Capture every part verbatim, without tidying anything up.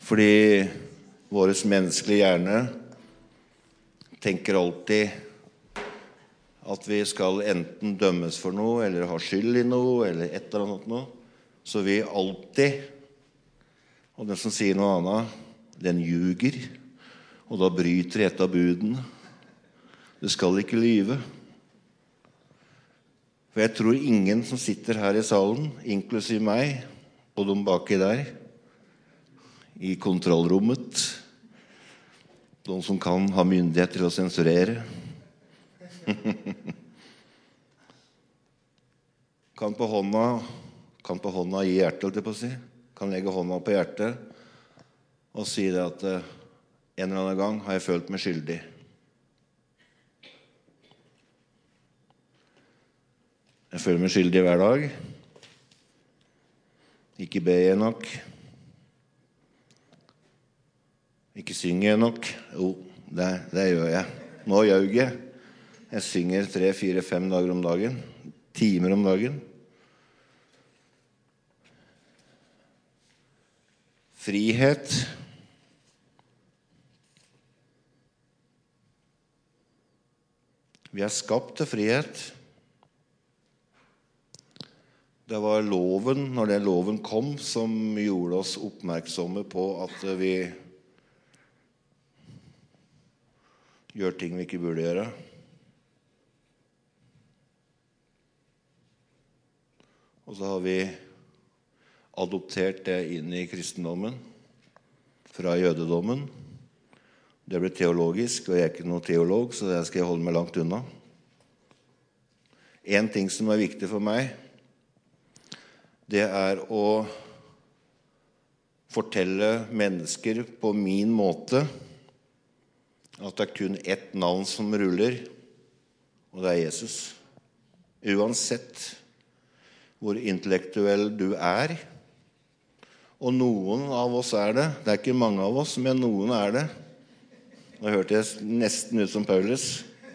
Fordi våres menneskelige hjerne tenker alltid at vi skal enten dømmes for noe, eller ha skyld i noe, eller et eller annet noe. Så vi alltid, og den som sier noe annet, den ljuger, og da bryter et av budene. Du skal ikke lyve. For jeg tror ingen som sitter her i salen, inklusiv meg, og de baki der, i kontrollrommet, de som kan ha myndighet til å sensurere, kan på hånda, kan på hånda gi hjertet, holdt jeg på å si, kan legge hånda på hjertet og si det at en eller annen gang har jeg følt meg skyldig. Jeg føler meg skyldig hver dag. Ikke ber jeg nok. Ikke synger jeg nok. Jo, det, det gjør jeg. Nå gjør jeg. Jeg synger tre, fire, fem dager om dagen. Timer om dagen. Frihet. Vi er skapt til frihet. Det var loven, når den loven kom, som gjorde oss oppmerksomme på at vi gjør ting vi ikke burde gjøre. Og så har vi adoptert det inn i kristendommen fra jødedommen. Det ble teologisk, og jeg er ikke noen teolog, så det skal jeg holde meg langt unna. En ting som er viktig for meg, det er å fortelle mennesker på min måte at det er kun ett navn som ruller, og det er Jesus. Uansett hvor intellektuell du er, og noen av oss er det, det er ikke mange av oss, men noen er det. Nå hørte jeg nesten ut som Paulus.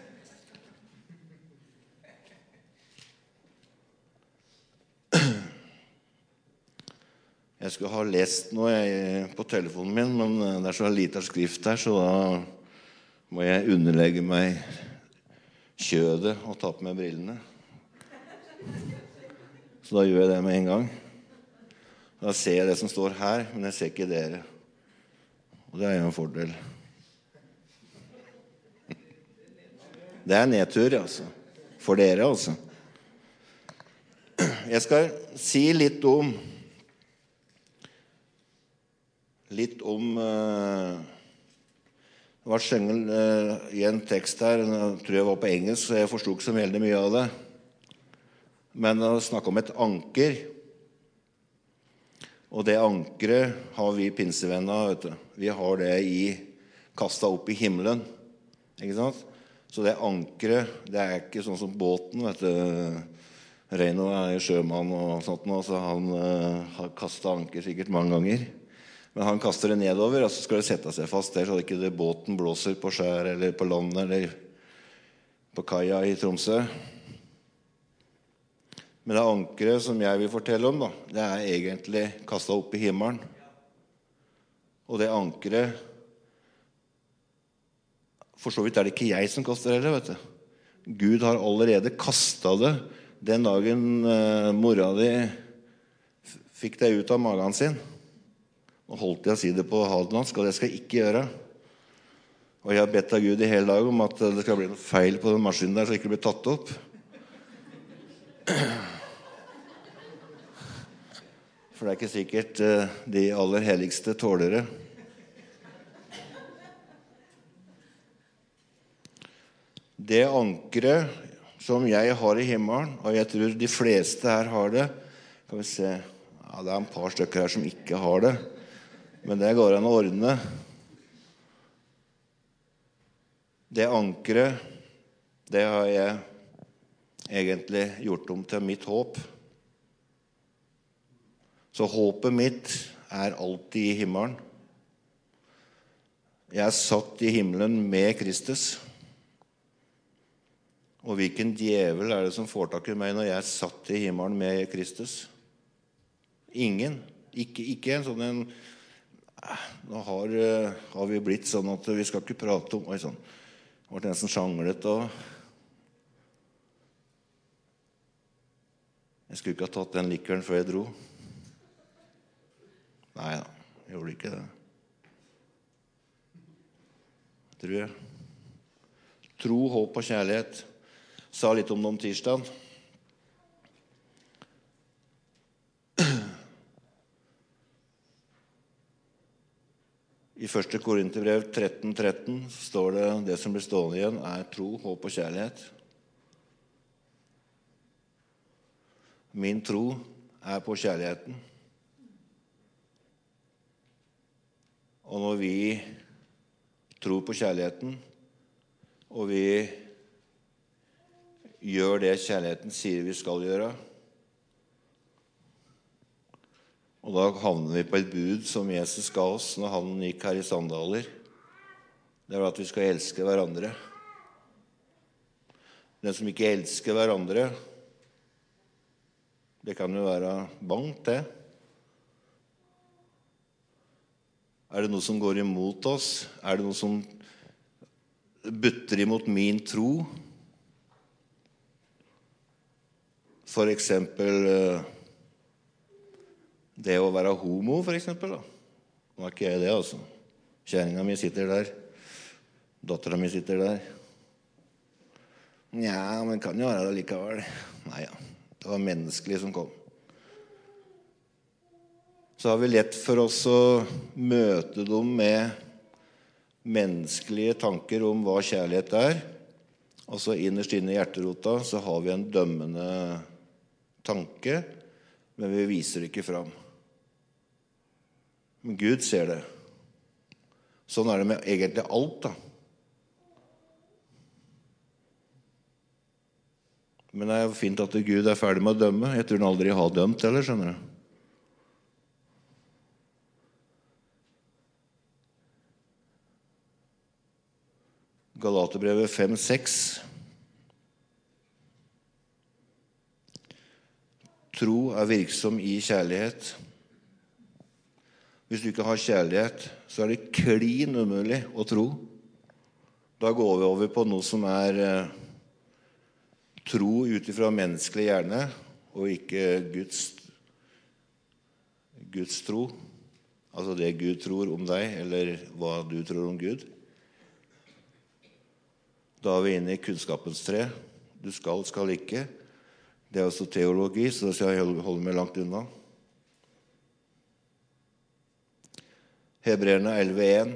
Jeg skulle ha lest noe på telefonen min, men det er så lite skrift her, så da må jeg underlegge meg kjødet og ta på meg brillene. Så da gjør jeg det med en gang. Da ser jeg det som står her, men jeg ser ikke dere. Og det er jo en fordel. Det er nedtur, altså. For dere, altså. Jeg skal si litt om litt om uh, det var skjøngel uh, i en tekst her, jeg tror jeg var på engelsk, så jeg forstod ikke så veldig mye av det. Men å snakke om et anker, og det ankeret har vi pinsevenner, vet du. Vi har det i, kastet opp i himmelen, ikke sant? Så det ankeret, det er ikke sånn som båten, vet du. Reino er sjømann og sånt nå, så han uh, har kastet anker sikkert mange ganger. Men han kaster det nedover, og så skal det sette seg fast der, så det ikke det båten blåser på skjær, eller på landet, eller på kaia i Tromsø. Men det ankeret som jeg vil fortelle om, da, det er egentlig kastet opp i himmelen. Og det ankeret, for så vidt er det ikke jeg som kaster det, vet du. Gud har allerede kastet det den dagen uh, mora di fikk det ut av magen sin. Og holdt jeg å si det på hadelandsk, og det skal jeg ikke gjøre. Og jeg har bedt av Gud i hele dag om at det skal bli noe feil på den maskinen der, så det ikke blir tatt opp. For det er ikke sikkert uh, de aller helligste tåler det. Det ankeret som jeg har i himmelen, og jeg tror de fleste her har det, kan vi se, ja, det er en par stykker her som ikke har det, men det går an å ordne. Det ankeret, det har jeg egentlig gjort om til mitt håp. Så håpet mitt er alltid i himmelen. Jeg er satt i himmelen med Kristus. Og hvilken djevel er det som får tak i meg når jeg er satt i himmelen med Kristus? Ingen. Ikke, ikke en sånn en Nå har, eh, har vi blitt sånn at vi skal ikke prate om Oi, sånn. Det ble nesten sjanglet og Jeg skulle ikke ha tatt den likeren før jeg dro. Nei da, jeg gjorde ikke det. Tror jeg. Tro, håp og kjærlighet. Sa litt om det om tirsdagen. I første Korinterbrev tretten tretten står det det som blir stående igjen er tro, håp og kjærlighet. Min tro er på kjærligheten. Og når vi tror på kjærligheten, og vi gjør det kjærligheten sier vi skal gjøre, og da havner vi på et bud som Jesus ga oss når han gikk her i sandaler. Det var at vi skal elske hverandre. Den som ikke elsker hverandre, det kan jo være bangt, det. Er det noe som går imot oss? Er det noe som butter imot min tro? For eksempel det å være homo, for eksempel. Da. Nå er ikke jeg det, altså. Kjæringa mi sitter der. Dattera mi sitter der. Nja, men kan jo være det likevel. Nei, ja. Det var menneskelig som kom. Så har vi lett for oss å møte dem med menneskelige tanker om hva kjærlighet er. Og så innerst inne i hjerterota så har vi en dømmende tanke, men vi viser det ikke fram. Men Gud ser det. Sånn er det med egentlig alt, da. Men det er jo fint at Gud er ferdig med å dømme. Jeg tror han aldri har dømt, eller, skjønner du? Galaterbrevet fem seks. Tro er virksom i kjærlighet. Hvis du ikke har kjærlighet, så er det klin umulig å tro. Da går vi over på noe som er eh, tro ut ifra menneskelig hjerne, og ikke Guds, Guds tro. Altså det Gud tror om deg, eller hva du tror om Gud. Da er vi inne i kunnskapens tre. Du skal, skal ikke. Det er også teologi, så da skal jeg holde meg langt unna. Hebreerne elleve én.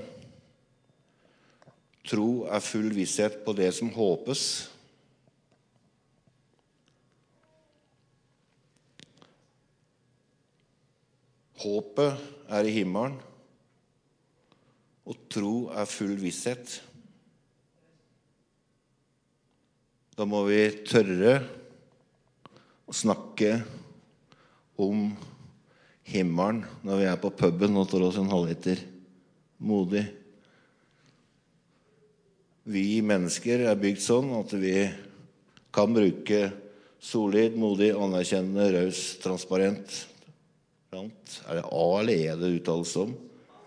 Tro er full visshet på det som håpes. Håpet er i himmelen, og tro er full visshet. Da må vi tørre å snakke om himmelen når vi er på puben og tar oss en halvliter modig. Vi mennesker er bygd sånn at vi kan bruke solid, modig, anerkjennende, raus, transparent. Er det A eller E det uttales om?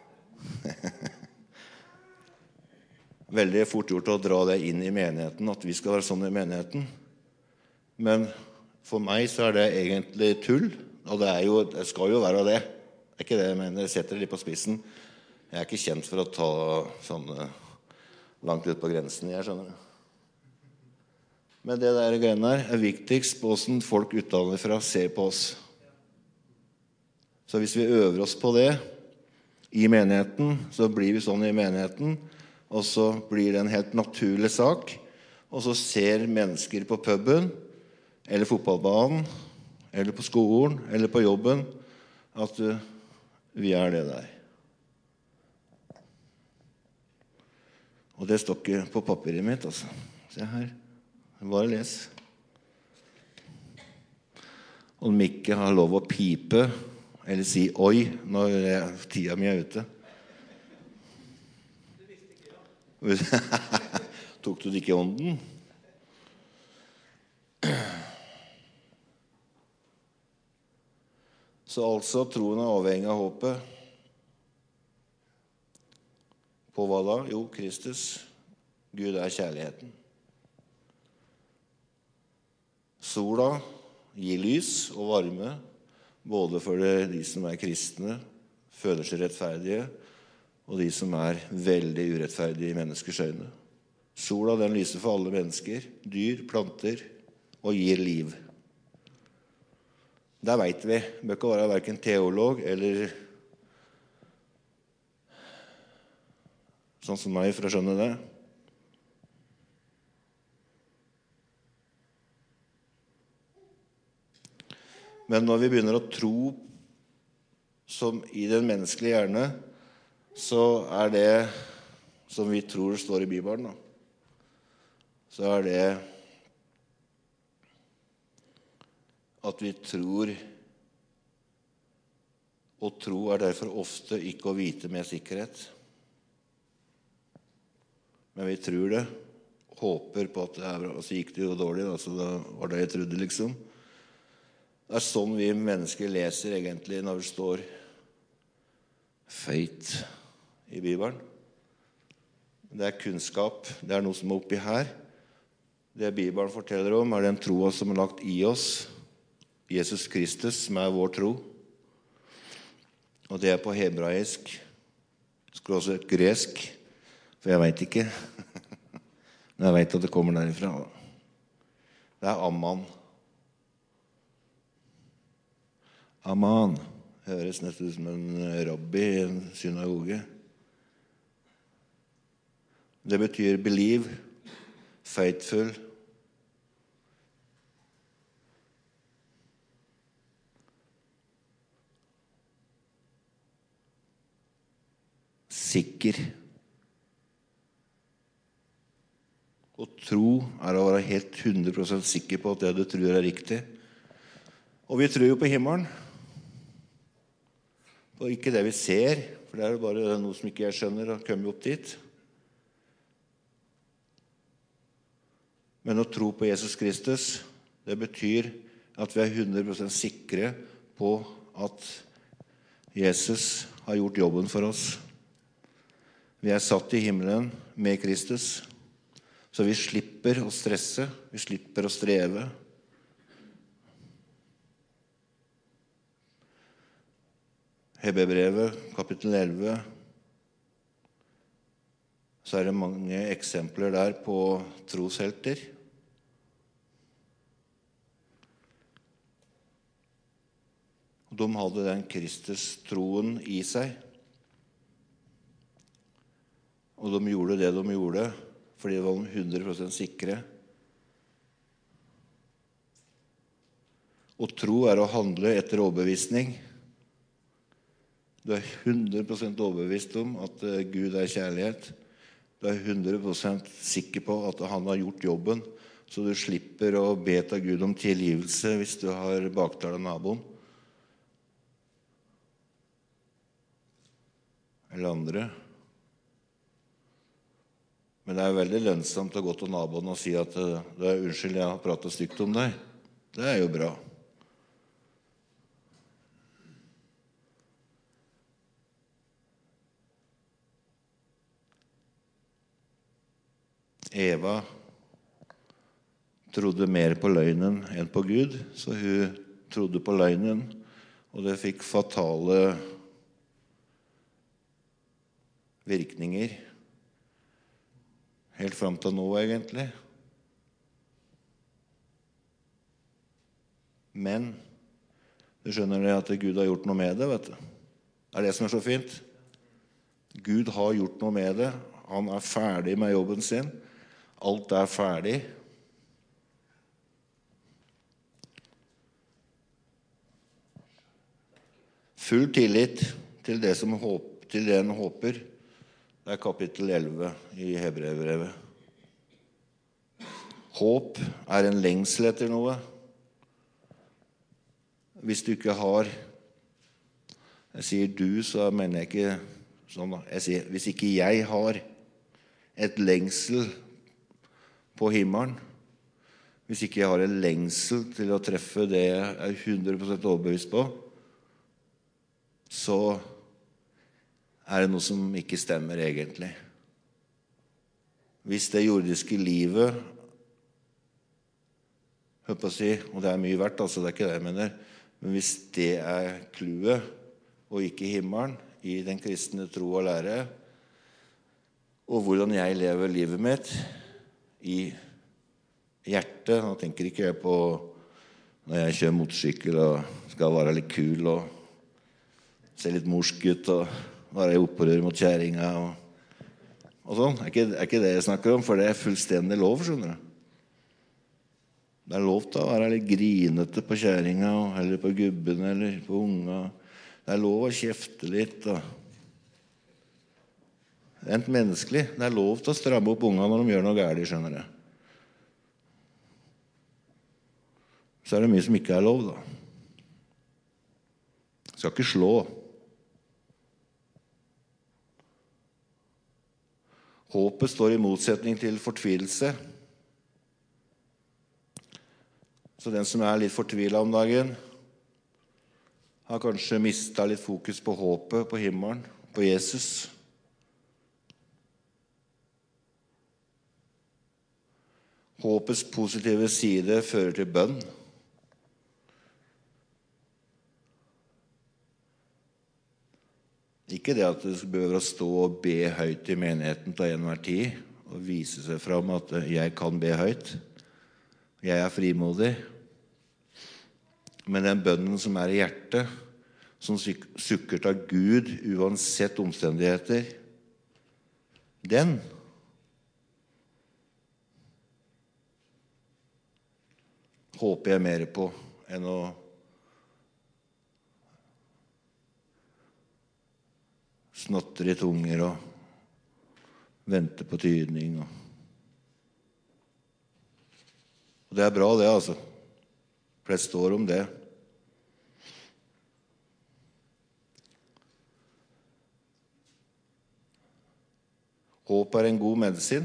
Veldig fort gjort å dra det inn i menigheten, at vi skal være sånn i menigheten. Men for meg så er det egentlig tull, og det, er jo, det skal jo være det. Det er ikke det, men jeg setter det litt på spissen. Jeg er ikke kjent for å ta sånne langt ut på grensen, jeg skjønner det. Men det der greiene der er viktigst på hvordan folk utenfra ser på oss. Så hvis vi øver oss på det i menigheten, så blir vi sånn i menigheten, og så blir det en helt naturlig sak, og så ser mennesker på puben, eller fotballbanen, eller på skolen, eller på jobben, at uh, vi er det der. Og det står ikke på papiret mitt, altså. Se her. Bare les. Og Mikke har lov å pipe, eller si oi, når tida mi er ute. Tok du det ikke i ånden? Så altså, troen er avhengig av håpet. På hva da? Jo, Kristus. Gud er kjærligheten. Sola gir lys og varme, både for de som er kristne, føler seg rettferdige, og de som er veldig urettferdige i menneskers øyne. Sola den lyser for alle mennesker, dyr, planter, og gir liv. Der vet vi, bør ikke være hverken teolog eller sånn som meg for å skjønne det. Men når vi begynner å tro som i den menneskelige hjerne, så er det som vi tror står i Bibelen, da. Så er det at vi tror, og tro er derfor ofte ikke å vite med sikkerhet. Men vi tror det, håper på at det er bra, og så gikk det jo dårlig, da, så da var det jeg trodde liksom. Det er sånn vi mennesker leser egentlig når det står «fate» i Bibelen. Det er kunnskap, det er noe som er oppi her. Det Bibelen forteller om er den troa som er lagt i oss, Jesus Kristus, som er vår tro. Og det er på hebraisk, skulle også et gresk, for jeg vet ikke. Men jeg vet at det kommer derifra. Det er Amman. Aman høres nesten ut som en rabbi i en synagoge. Det betyr believe, faithful. Sikker. Å tro er å være helt hundre prosent sikker på at det du tror er riktig. Og vi tror jo på himmelen. Og ikke det vi ser, for det er jo bare noe som ikke jeg skjønner å komme opp dit. Men å tro på Jesus Kristus, det betyr at vi er hundre prosent sikre på at Jesus har gjort jobben for oss. Vi er satt i himmelen med Kristus, så vi slipper å stresse, vi slipper å streve. Hebreerbrevet, kapittel elleve, så er det mange eksempler der på troshelter. De hadde den Kristus-troen i seg. Og de gjorde det de gjorde, fordi de var hundre prosent sikre. Og tro er å handle etter overbevisning. Du er hundre prosent overbevist om at Gud er kjærlighet. Du er hundre prosent sikker på at han har gjort jobben, så du slipper å be til Gud om tilgivelse hvis du har baktalt naboen. Eller andre. Men det er veldig lønnsomt å gå til naboen og si at det er unnskyld, jeg har pratet stygt om deg. Det er jo bra. Eva trodde mer på løgnen enn på Gud, så hun trodde på løgnen, og det fikk fatale virkninger helt frem til nå egentlig. Men du skjønner det at Gud har gjort noe med det, vet du. Det er det som er så fint. Gud har gjort noe med det. Han er ferdig med jobben sin. Alt er ferdig. Full tillit til det som håp, til det en håper. Det er kapittel elleve i Hebreerbrevet. Håp er en lengsel etter noe. Hvis du ikke har, jeg sier du, så mener jeg ikke sånn da. Jeg sier, hvis ikke jeg har et lengsel på himmelen, hvis ikke jeg har en lengsel til å treffe det jeg er hundre prosent overbevist på, så er det noe som ikke stemmer egentlig. Hvis det jordiske livet, hør på å si, og det er mye verdt, altså det er ikke det jeg mener, men hvis det er clouet, og ikke himmelen, i den kristne tro og lære, og hvordan jeg lever livet mitt i hjertet, nå tenker ikke jeg på når jeg kjører motorsykkel og skal være litt kul og se litt morsk ut og være i opprør mot kjæringa og, og sånn. Det er ikke, er ikke det jeg snakker om, for det er fullstendig lov, skjønner du. Det er lov til å være litt grinete på kjæringa, eller på gubben, eller på unga. Det er lov å kjefte litt. Og rent menneskelig. Det er lov til å stramme opp unga når de gjør noe gærlig, skjønner du. Så er det mye som ikke er lov, da. Skal ikke slå. Håpet står i motsetning til fortvilelse. Så den som er litt fortvilet om dagen, har kanskje mistet litt fokus på håpet, på himmelen, på Jesus. Håpets positive side fører til bønn. Ikke det at du behøver å stå og be høyt i menigheten til enhver tid, og vise seg fram at jeg kan be høyt. Jeg er frimodig. Men den bønnen som er i hjertet, som sukker til Gud uansett omstendigheter, den håper jeg mer på enn å snotter i tunger og vente på tydning. Og, og det er bra det, altså. For det står om det. Håp er en god medisin.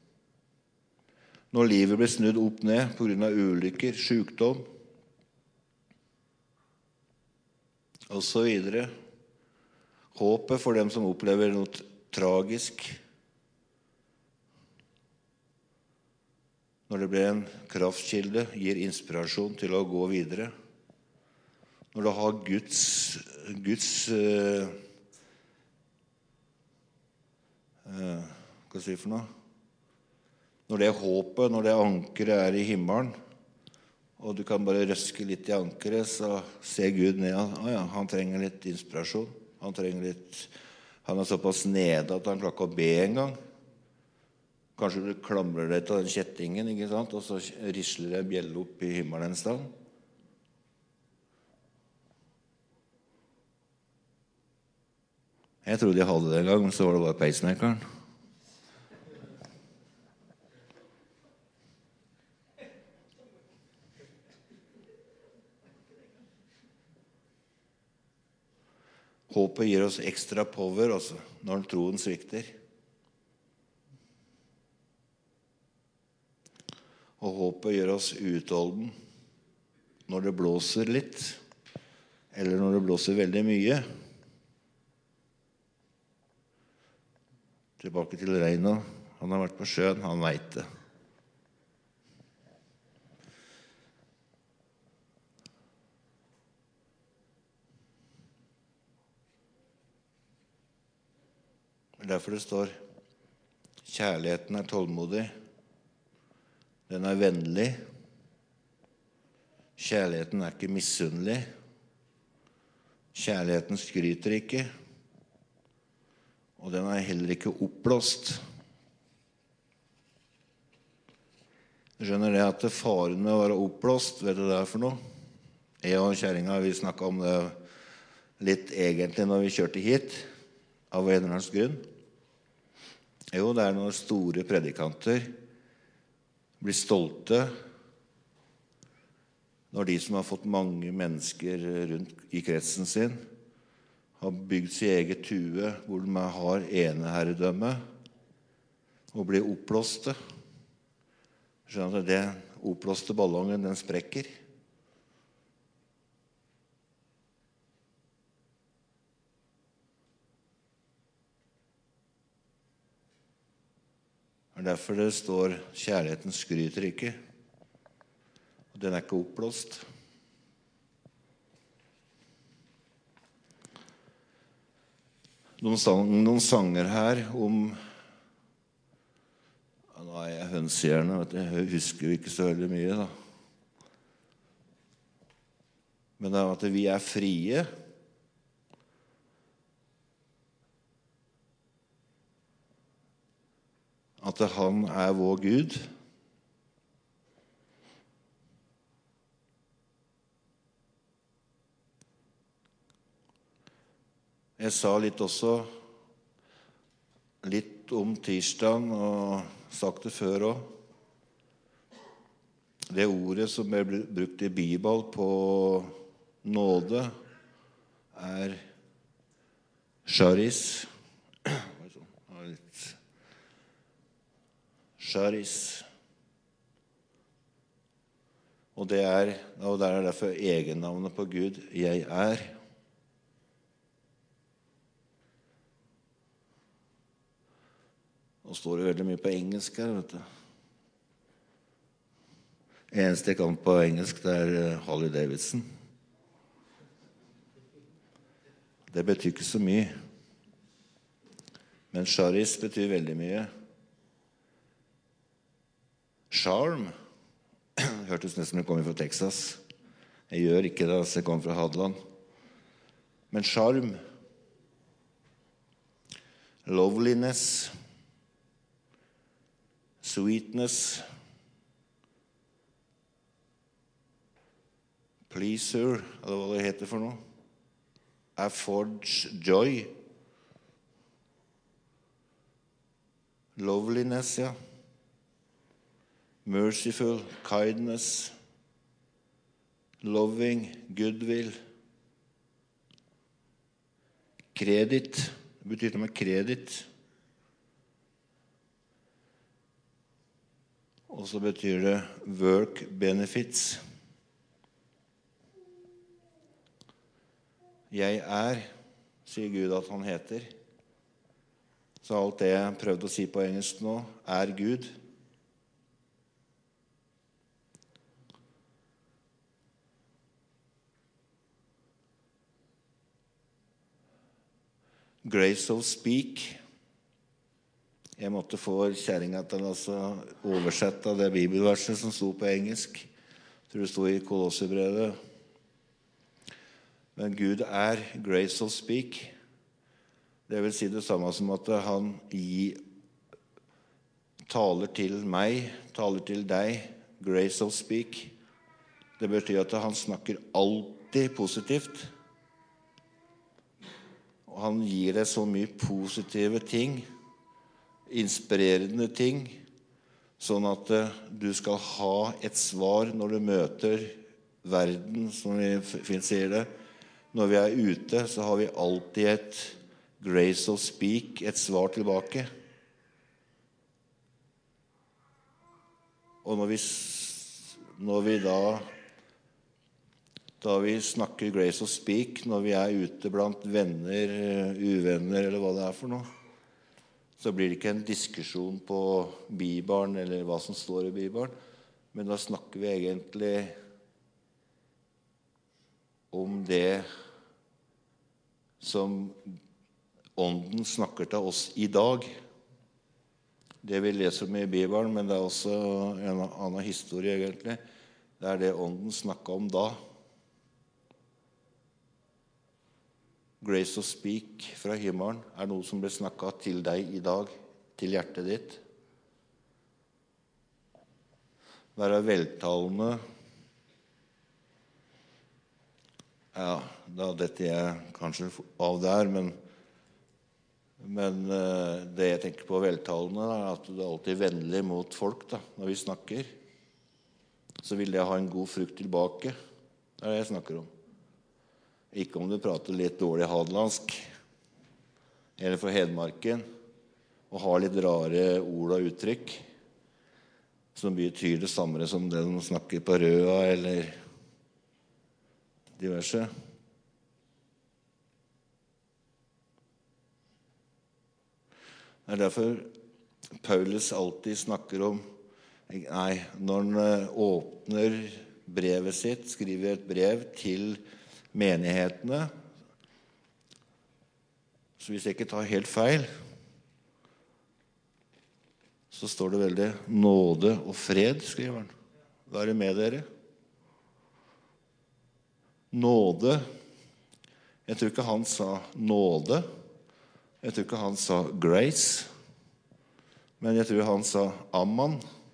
Når livet blir snudd opp ned på grunn av ulykker, sykdom og så videre. Håpet for dem som opplever noe tragisk. Når det blir en kraftkilde, gir inspirasjon til å gå videre. Når du har Guds, Guds uh, uh, hva skal jeg si for noe? Når det håpet, når det ankeret er i himmelen, og du kan bare røske litt i ankeret, så ser Gud ned. Ah, ja, han trenger litt inspirasjon. Han trenger litt, han er såpass nede at han klarer ikke å be en gang. Kanskje du klamrer deg til den kjettingen, ikke sant? Og så risler det en bjelle opp i himmelen en sted. Jeg trodde jeg hadde det en gang, men så var det bare pacemakeren. Håpet gir oss ekstra power også, når troen svikter. Og håpet gjør oss utholden når det blåser litt, eller når det blåser veldig mye. Tilbake til Reino. Han har vært på sjøen, han vet det. Derfor det står, kjærligheten er tålmodig, den er vennlig, kjærligheten er ikke misunnelig, kjærligheten skryter ikke, og den er heller ikke oppblåst. Du skjønner det at det faren med å være oppblåst, vet du det er for noe? Jeg og kjæringa, vi snakket om det litt egentlig når vi kjørte hit, av en eller annen grunn. Jo, det er når store predikanter blir stolte, når de som har fått mange mennesker rundt i kretsen sin, har bygd sin eget hue, hvor de har eneherredømme, og blir oppblåste. Skjønner du, det oppblåste ballongen, den sprekker. Det er derfor det står kjærligheten skryter ikke. Den er ikke oppblåst. Noen, sang, noen sanger her om ja, nå er jeg hønsehjerne, jeg husker jo ikke så veldig mye da. Men det er at vi er frie. At han er vår Gud. Jeg sa litt også, litt om tirsdagen, og sagt det før også. Det ordet som er brukt i Bibelen på nåde er charis. Charis. Og det er, og det er derfor egennavnet på Gud, jeg er. Nå står det veldig mye på engelsk her, vet du. Eneste jeg kan på engelsk, det er Harley Davidson. Det betyr ikke så mye. Men charis betyr veldig mye. Charm hørtes nesten som jeg kommer fra Texas. Jeg gjør ikke det, så jeg kommer fra Hadeland. Men charm, loveliness, sweetness, pleaser, eller hva det heter for noe. Affords joy. Loveliness, ja. Merciful, kindness, loving, goodwill. Kredit, det betyr det med kredit. Og så betyr det work benefits. Jeg er, sier Gud at han heter. Så alt det jeg prøvde å si på engelsk nå, er Gud. Grace of speak. Jeg måtte få kjæringa til å oversette det bibelverset som sto på engelsk. Jeg tror det sto i Kolosserbrevet. Men Gud er grace of speak. Det vil si det samme som at han gir, taler til meg, taler til deg, grace of speak. Det betyr at han snakker alltid positivt. Og han gir deg så mye positive ting, inspirerende ting, sånn at du skal ha et svar når du møter verden, som vi sier det. Når vi er ute, så har vi alltid et grace of speak, et svar tilbake. Og når vi, når vi da da vi snakker grace of speak, når vi er ute blant venner, uvenner eller hva det er for noe, så blir det ikke en diskusjon på Bibelen eller hva som står i Bibelen, men da snakker vi egentlig om det som Ånden snakker til oss i dag. Det vi leser om i Bibelen, men det er også en annen historie egentlig. Det er det Ånden snakket om da. Grace of speak fra himmelen er noe som ble snakket til deg i dag, til hjertet ditt. Være veltalende. Ja, da detter jeg kanskje av der, men, men det jeg tenker på veltalende er at du er alltid vennlig mot folk da, når vi snakker. Så vil jeg ha en god frukt tilbake. Det er det jeg snakker om. Ikke om du prater litt dårlig hadelandsk, eller fra Hedmarken, og har litt rare ord og uttrykk, som betyr det samme som det de snakker på Røa, eller diverse. Det er derfor Paulus alltid snakker om. Nei, når han åpner brevet sitt, skriver et brev til menighetene, så hvis jeg ikke tar helt feil, så står det veldig nåde og fred, skriver han. Hva er det med dere? Nåde. Jeg tror ikke han sa nåde. Jeg tror ikke han sa grace. Men jeg tror han sa amman.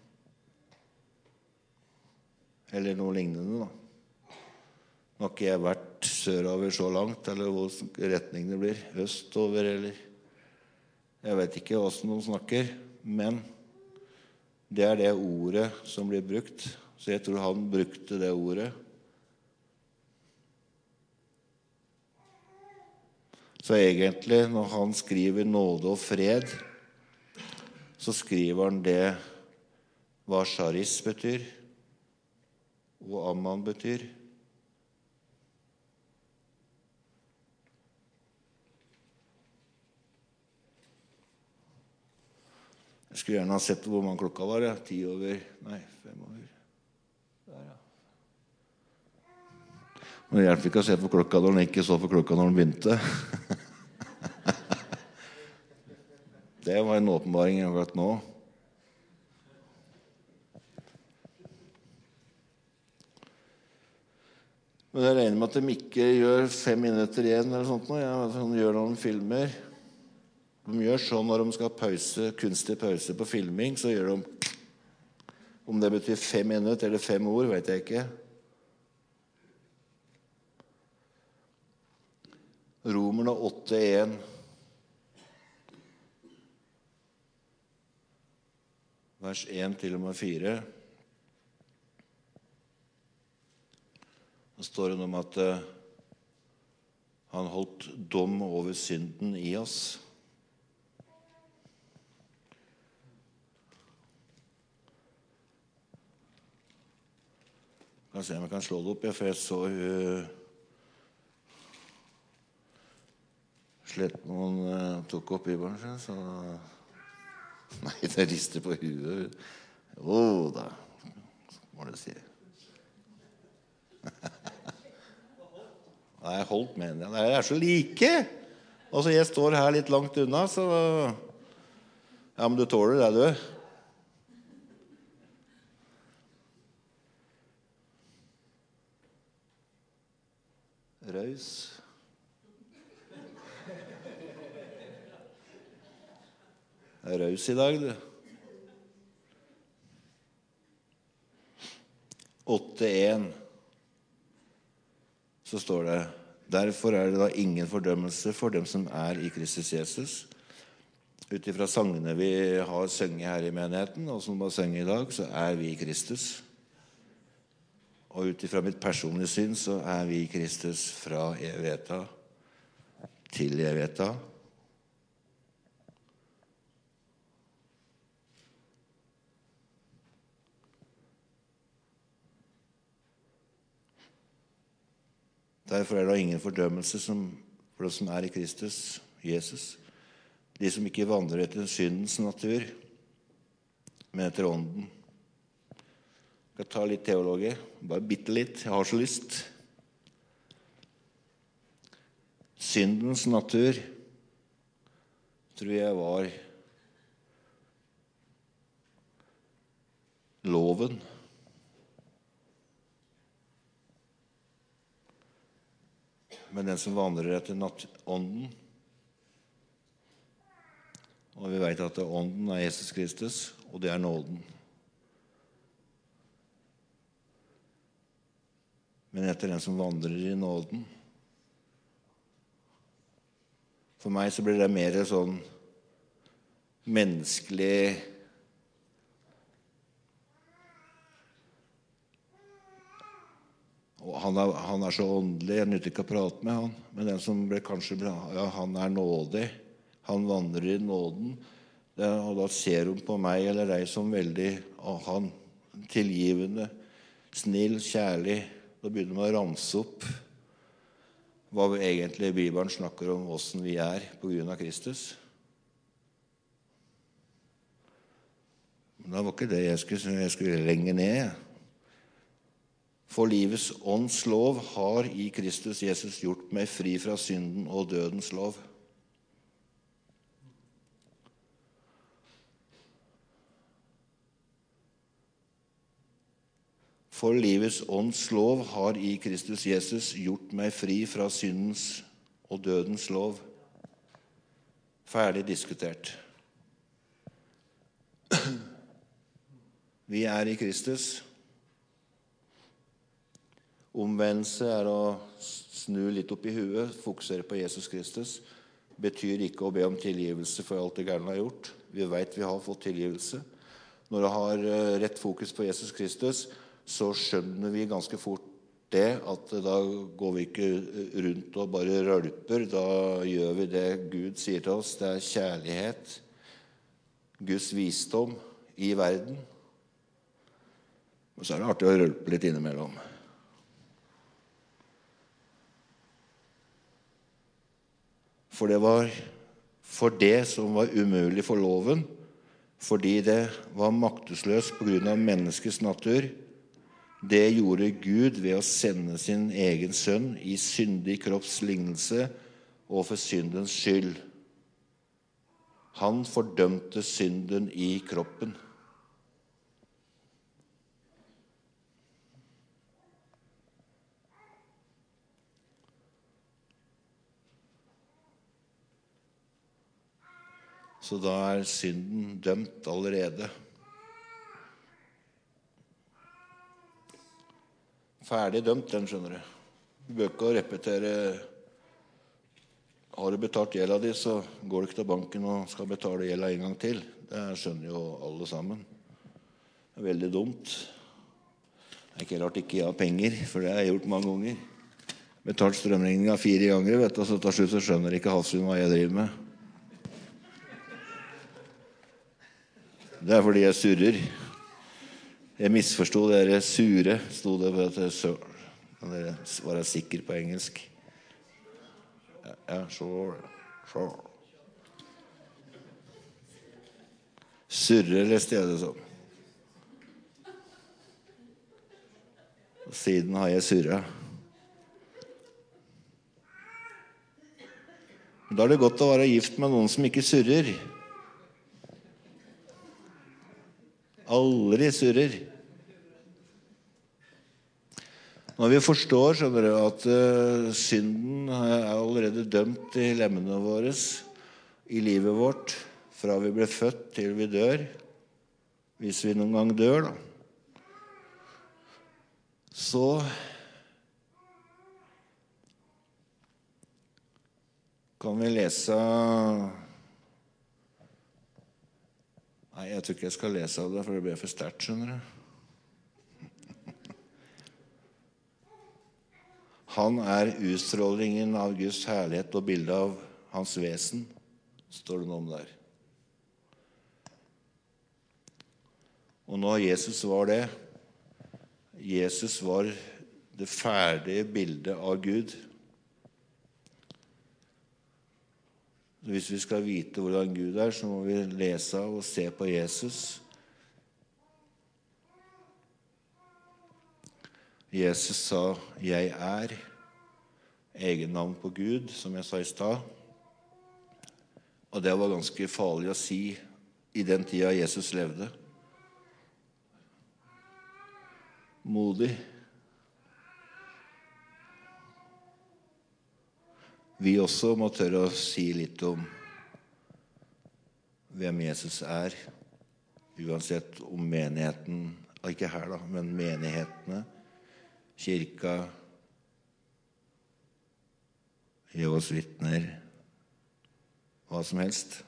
Eller noe lignende da. Nå har ikke jeg vært sørover så langt, eller hvor retning det blir. Østover, eller jeg vet ikke hvordan noen snakker. Men det er det ordet som blir brukt. Så jeg tror han brukte det ordet. Så egentlig, når han skriver nåde og fred, så skriver han det hva charis betyr, og amman betyr. Jeg skulle gjerne ha sett hvor mange klokka var, ja. Ti over, nei, fem over. Der, ja. Men det hjelper ikke å se på klokka når den ikke så på klokka når den begynte. Det var en åpenbaring akkurat nå. Men jeg regner med at de ikke gjør fem minutter igjen eller sånt nå. Ja, de gjør noen filmer. De gjør sånn når de skal ha pause, kunstig pause på filming, så gjør de, om det betyr fem minutter eller fem ord, vet jeg ikke. Romerne åtte en. Vers en til og med fire. Da står det om at uh, han holdt dom over synden i oss. Jeg kan se om jeg kan slå det opp, ja, for jeg så uh, slett noen uh, tok opp Bibelen sin, så nei, det rister på huet. Åh, da må du si. Nei, jeg holdt med det. Det er så like. Altså, jeg står her litt langt unna, så ja, men du tåler det, du. Raus. Det er raus i dag, du. åtte en. Så står det: derfor er det da ingen fordømmelse for dem som er i Kristus Jesus. Ut ifra sangene vi har sunget her i menigheten, og som vi har sunget i dag, så er vi i Kristus. Og ut ifra mitt personlige syn, så er vi i Kristus fra evigheta til evigheta. Derfor er det ingen fordømmelse som, for de som er i Kristus, Jesus. De som ikke vandrer etter syndens natur, men etter ånden. Jeg skal ta litt teologi, bare bitte litt, jeg har så lyst. Syndens natur, tror jeg var loven. Men den som vandrer etter ånden, og vi vet at ånden er Jesus Kristus, og det er nåden. Men etter den som vandrer i nåden, for meg så blir det mer sånn menneskelig og han er, han er så åndelig, jeg nytter ikke å prate med han, men den som ble kanskje ja, han er nådig, han vandrer i nåden, det, og da ser hun på meg eller deg som veldig å, han tilgivende, snill, kjærlig. Da begynner man å ramse opp hva vi egentlig i Bibelen snakker om, hvordan vi er på grunn av Kristus. Det var ikke det jeg skulle, jeg skulle lenge ned. For livets ånds lov har i Kristus Jesus gjort meg fri fra synden og dødens lov. For livets ånds lov har i Kristus Jesus gjort meg fri fra syndens og dødens lov. Ferdig diskutert. Vi er i Kristus. Omvendelse er å snu litt opp i huet, fokusere på Jesus Kristus. Betyr ikke å be om tilgivelse for alt det gærne har gjort. Vi vet vi har fått tilgivelse. Når du har rett fokus på Jesus Kristus, så skjønner vi ganske fort det, at da går vi ikke rundt og bare rølper. Da gjør vi det Gud sier til oss. Det er kjærlighet, Guds visdom i verden. Og så er det artig å rølpe litt innimellom. For det var for det som var umulig for loven, fordi det var maktesløst på grunn av menneskets natur. Det gjorde Gud ved å sende sin egen sønn i syndig kropps lignelse og for syndens skyld. Han fordømte synden i kroppen. Så da er synden dømt allerede. Ferdig dømt, den skjønner du. Du bør ikke å repetere. Har du betalt gjelda di, så går du ikke til banken og skal betale gjelda en gang til. Det skjønner jo alle sammen. Det er veldig dumt. Det er ikke rart ikke jeg har penger, for det har jeg gjort mange ganger. Betalt strømregninga fire ganger, vet du, og så til slutt så skjønner ikke Hafsund hva jeg driver med. Det er fordi jeg surrer. Jeg misforstod dere sure, stod det på dette søl. Dere var jeg sikker på engelsk. Ja, sure, sure. Surre leste jeg det som. Og siden har jeg surret. Da er det godt å være gift med noen som ikke surrer. Aldri surrer. Når vi forstår, skjønner du, at uh, synden er allerede dømt i lemmene våre, i livet vårt, fra vi ble født til vi dør, hvis vi noen gang dør, da, så kan vi lese. Nei, jeg tror ikke jeg skal lese av det, for det blir for sterkt, skjønner du. Han er utstrålingen av Guds herlighet og bildet av hans vesen, står det noe om der. Og når Jesus var det, Jesus var det ferdige bildet av Gud. Hvis vi skal vite hvordan Gud er, så må vi lese og se på Jesus. Jesus sa, jeg er, egennavn på Gud, som jeg sa i stad. Og det var ganske farlig å si i den tida Jesus levde. Modig. Vi også må tørre å si litt om hvem Jesus er, uansett om menigheten, ikke her da, men menighetene, kirka, Jehovas vitner, hva som helst.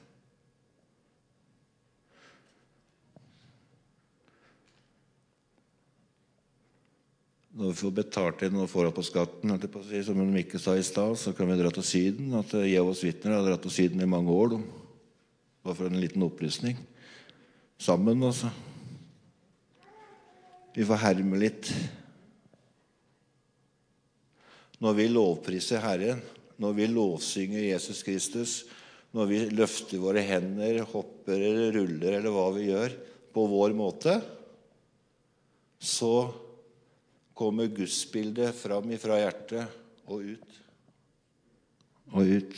Når vi får betalt inn og får opp på skatten, som de ikke sa i stad, så kan vi dra til Syden. At Jehovas vitner har dratt til Syden i mange år. Bare for en liten opplysning. Sammen, altså. Vi får herme litt. Når vi lovpriser Herren, når vi lovsynger Jesus Kristus, når vi løfter våre hender, hopper eller ruller eller hva vi gjør, på vår måte, så kommer gudsbildet fram ifra hjertet og ut. Og ut.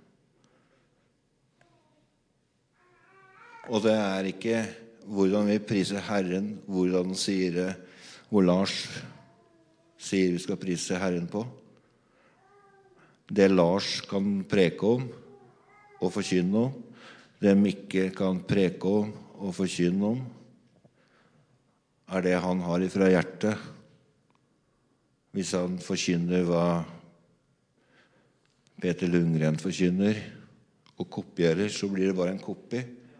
Og det er ikke hvordan vi priser Herren, hvordan sier det, hvor Lars sier vi skal prise Herren på. Det Lars kan preke om og forkynne om, det Mikke kan preke om og forkynne om, er det han har ifra hjertet. Hvis han forkynner hva Peter Lundgren forkynner og kopierer, så blir det bare en kopi.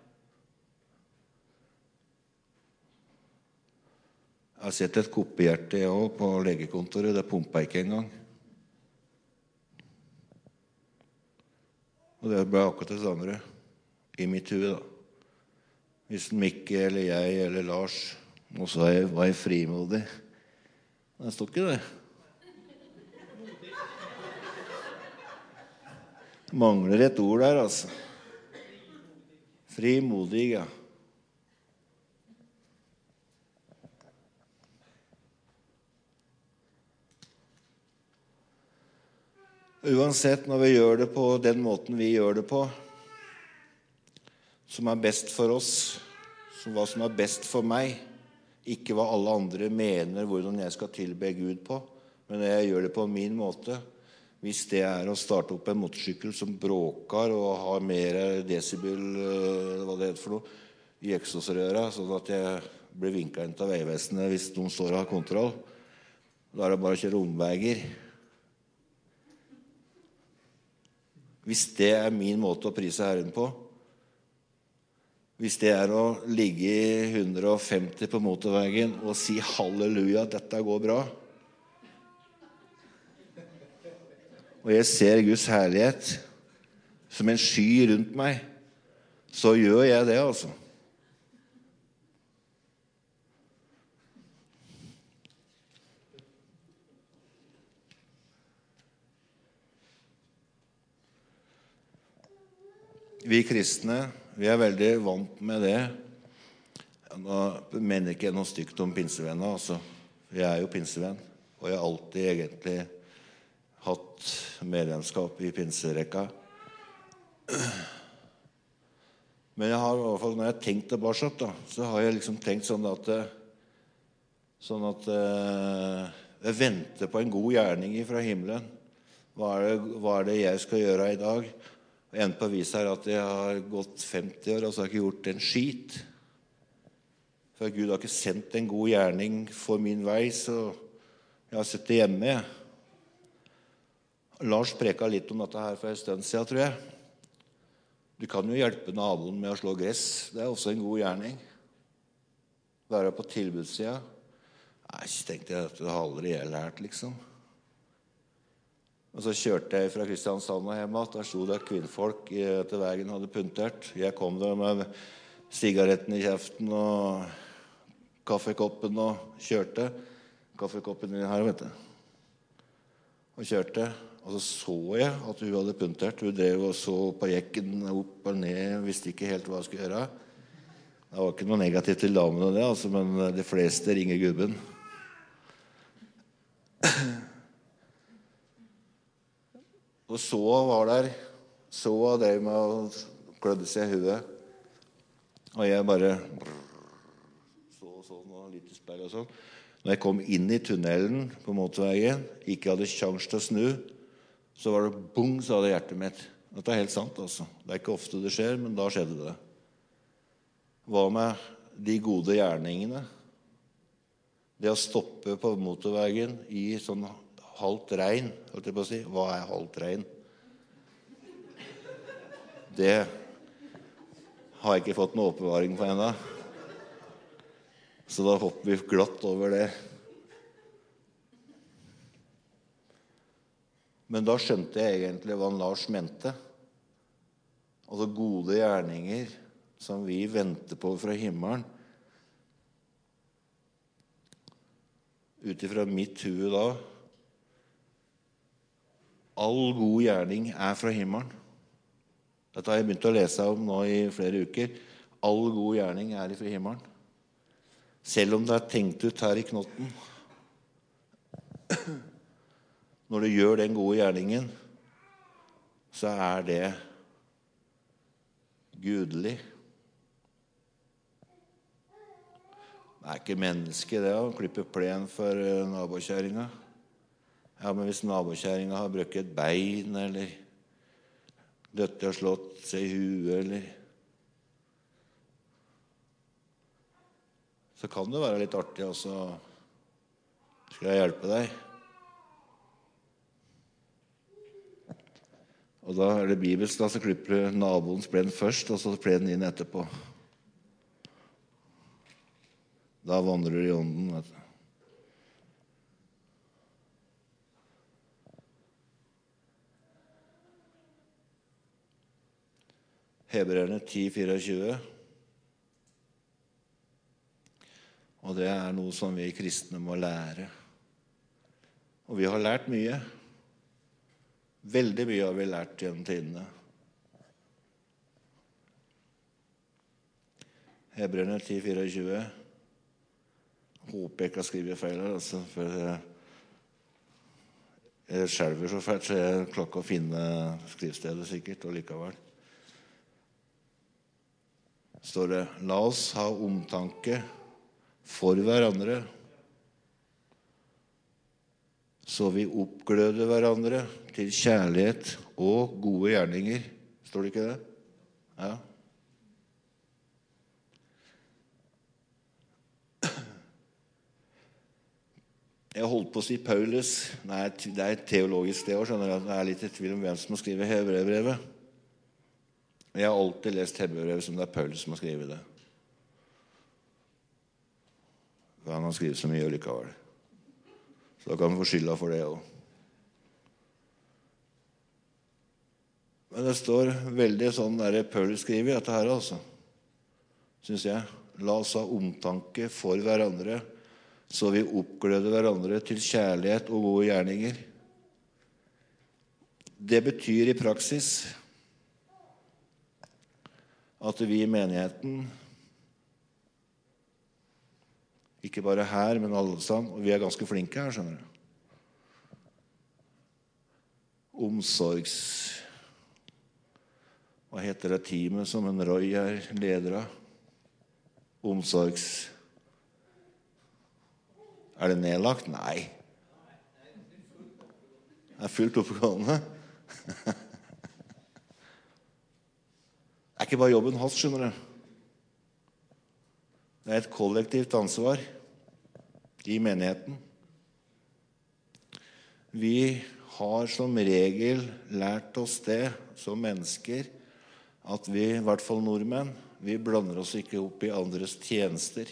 Jeg har sett et kopihjerte jeg også på legekontoret. Det pumpet ikke engang. Og det ble akkurat det samme i mitt huvud da. Hvis Mikke eller jeg eller Lars også var jeg, var jeg frimodig. Det står ikke det. Mangler et ord der, altså. Frimodig, ja. Uansett, når vi gjør det på den måten vi gjør det på, som er best for oss, som hva som er best for meg, ikke hva alle andre mener hvordan jeg skal tilbe Gud på, men jeg gjør det på min måte. Hvis det er å starte opp en motorsykkel som bråker og har mer decibel, hva det heter for noe, i eksosrøra, sånn at jeg blir vinket inn til veivesenet hvis noen står og har kontroll, da er det bare å kjøre omveier. Hvis det er min måte å prise Herren på, hvis det er å ligge i hundre og femti på motorveien og si halleluja, dette går bra, og jeg ser Guds herlighet som en sky rundt meg, så gjør jeg det, altså. Vi kristne, vi er veldig vant med det. Nå mener ikke jeg noe stygt om pinsevenner, altså. Jeg er jo pinsevenn, og jeg har alltid egentlig hatt medlemskap i pinserekka. Men jeg har i hvert fall, når jeg har tenkt tilbake, da, så har jeg liksom tenkt sånn at, sånn at jeg venter på en god gjerning fra himmelen. Hva er det, hva er det jeg skal gjøre i dag? En på vis her at jeg har gått femti år, og så har jeg ikke gjort en skit. For Gud har ikke sendt en god gjerning for min vei, så jeg har sett det hjemme. Jeg. Lars preka litt om dette her for en stund siden, tror jeg. Du kan jo hjelpe naboen med å slå gress. Det er også en god gjerning. Være på tilbudssiden. Nei, så tenkte jeg at det har aldri jeg lært, liksom. Og så kjørte jeg fra Kristiansand og hjemme, der stod det kvinnfolk etter veien hadde puntert. Jeg kom der med sigaretten i kjeften og kaffekoppen og kjørte. Kaffekoppen her, vet du. Og kjørte. Og så så jeg at hun hadde puntert. Hun drev og så på jekken opp og ned, visste ikke helt hva jeg skulle gjøre. Det var ikke noe negativt til damene det, altså, men de fleste ringer gubben. Og så var der, så drev med å klødde seg i huet. Og jeg bare så og sånn og litt i speil og sånn. Når jeg kom inn i tunnelen på motorveien, ikke hadde sjans til å snu, så var det bung, sa det hjertet mitt. Dette er helt sant, altså. Det er ikke ofte det skjer, men da skjedde det. Hva med de gode gjerningene? Det å stoppe på motorveien i sånn halvt regn, holdt jeg på å si. Hva er halvt regn? Det har jeg ikke fått noe oppbevaring på ennå. Så da hopper vi glatt over det. Men da skjønte jeg egentlig hva Lars mente. Altså gode gjerninger som vi venter på fra himmelen. Utifra mitt huvud da, all god gjerning er fra himmelen. Dette har jeg begynt å lese om nå i flere uker. All god gjerning er fra himmelen. Selv om det er tenkt ut her i knotten. Når du gjør den gode gjerningen, så er det gudelig. Det er ikke menneske det å klippe plen for nabokjæringa. Ja, men hvis nabokjæringa har brøkket et bein, eller døtte har slått seg i huet, eller så kan det være litt artig, og så skal jeg hjelpe deg. Og da er det bibelsk, da, så klipper du naboens plen først, og så plenen inn etterpå. Da vandrer du i ånden, vet du. Hebreerne ti tjuefire. Og det er noe som vi kristne må lære. Og vi har lært mye. Veldig mye har vi lært gjennom tidene. Hebreerne ti tjuefire. Håper jeg ikke har skrevet feil her, altså, for jeg, jeg skjelver så fælt, så jeg klarer ikke å finne skrivstedet sikkert, og likevel. Står det, la oss ha omtanke for hverandre, så vi oppgløder hverandre til kjærlighet og gode gjerninger. Står det ikke det? Ja. Jeg holdt på å si Paulus. Nei, det er et teologisk det også, skjønner jeg. Det er litt i tvil om hvem som må skrive Hebreerbrevet. Jeg har alltid lest Hebreerbrevet som det er Paulus som har skrevet det. For han har skrevet så mye likevel. Så da kan han få skylda for det også. Men det står veldig sånn der Paulus skriver i dette her, altså. Synes jeg. La oss ha omtanke for hverandre, så vi oppgløder hverandre til kjærlighet og gode gjerninger. Det betyr i praksis at vi i menigheten, ikke bare her, men alle sammen, og vi er ganske flinke her, skjønner du. Omsorgs... Hva heter det teamet som en Roy er leder av? Omsorgs... Er det nedlagt? Nei. Det er fullt oppgående. Det er ikke bare jobben hans, skjønner du. Det er et kollektivt ansvar i menigheten. Vi har som regel lært oss det som mennesker, at vi, i hvert fall nordmenn, vi blander oss ikke opp i andres tjenester.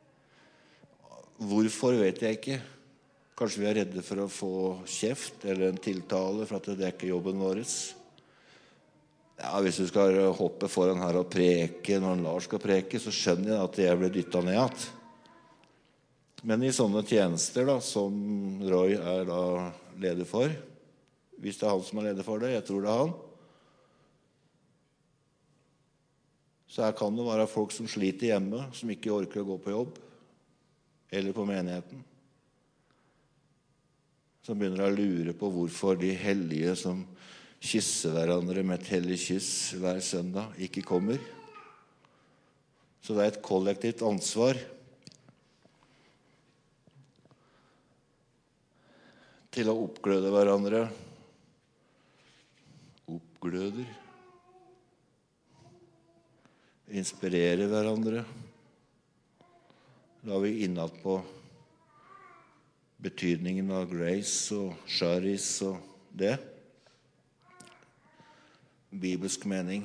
Hvorfor vet jeg ikke. Kanskje vi er redde for å få kjeft eller en tiltale for at det er ikke jobben vår. Ja, hvis du skal hoppe foran her og preke når Lars skal preke, så skjønner jeg at jeg blir dyttet ned igjen. Men i sånne tjenester da, som Roy er da leder for, hvis det er han som er leder for det, jeg tror det er han, så her kan det være folk som sliter hjemme, som ikke orker å gå på jobb, eller på menigheten, som begynner å lure på hvorfor de hellige som kysser hverandre med et hellig kyss hver søndag ikke kommer. Så det er et kollektivt ansvar til å oppgløde hverandre. Oppgløder. Inspirere hverandre. Da er vi innad på betydningen av grace og charis og det. Bibelsk mening.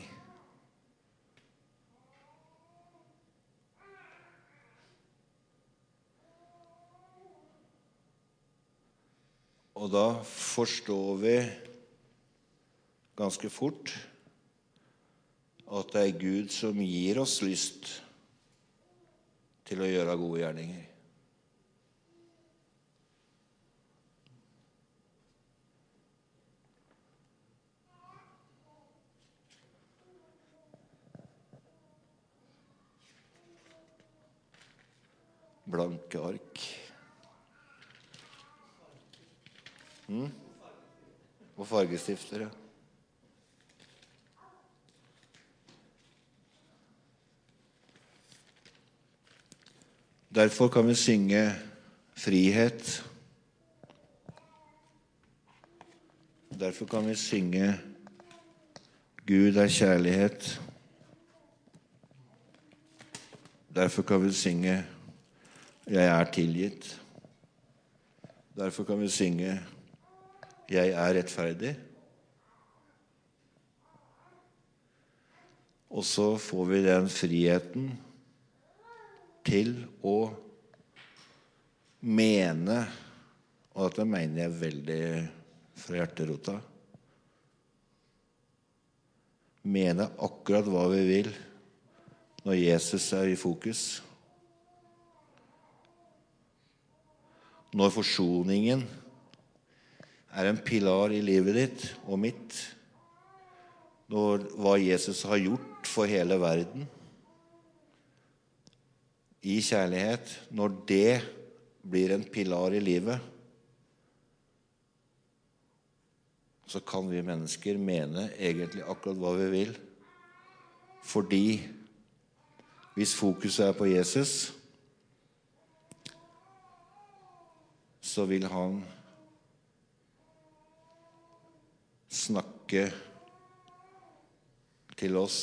Og da forstår vi ganske fort at det er Gud som gir oss lyst til å gjøre gode gjerninger. blanke ark. Mm? Og fargestifter, ja. Derfor kan vi synge frihet. Derfor kan vi synge Gud er kjærlighet. Derfor kan vi synge Jeg er tilgitt. Derfor kan vi synge Jeg er rettferdig. Og så får vi den friheten til å mene, og dette mener jeg veldig fra hjerterota, mene akkurat hva vi vil når Jesus er i fokus. Når forsoningen er en pilar i livet ditt og mitt, når hva Jesus har gjort for hele verden, i kjærlighet, når det blir en pilar i livet, så kan vi mennesker mene egentlig akkurat hva vi vil. Fordi hvis fokuset er på Jesus, så vil han snakke til oss,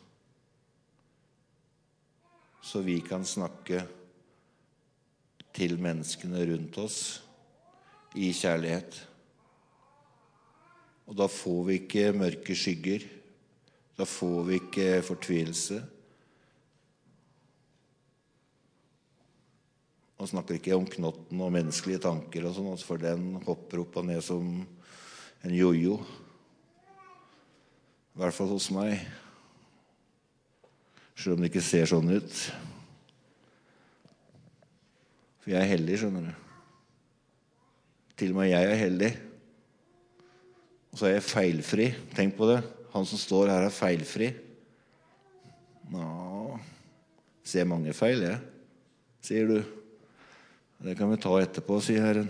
så vi kan snakke til menneskene rundt oss i kjærlighet. Og da får vi ikke mørke skygger, da får vi ikke fortvilelse. Nå snakker ikke om knotten og menneskelige tanker og sånn, for den hopper opp og ned som en jojo. I hvert fall hos meg. Selv om det ikke ser sånn ut. For jeg er heldig, skjønner du. Til og med jeg er heldig. Og så er jeg feilfri. Tenk på det. Han som står her er feilfri. Nå, ser mange feil, jeg, sier du. Det kan vi ta etterpå, sier Herren.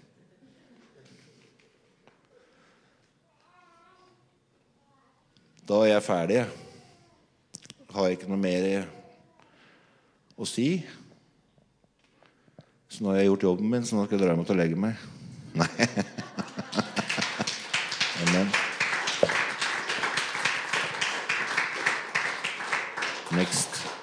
Da er jeg ferdig. Har jeg ikke noe mer å si. Så nå har jeg gjort jobben min, så nå skal jeg dra meg til å legge meg. Nei. Amen. Next.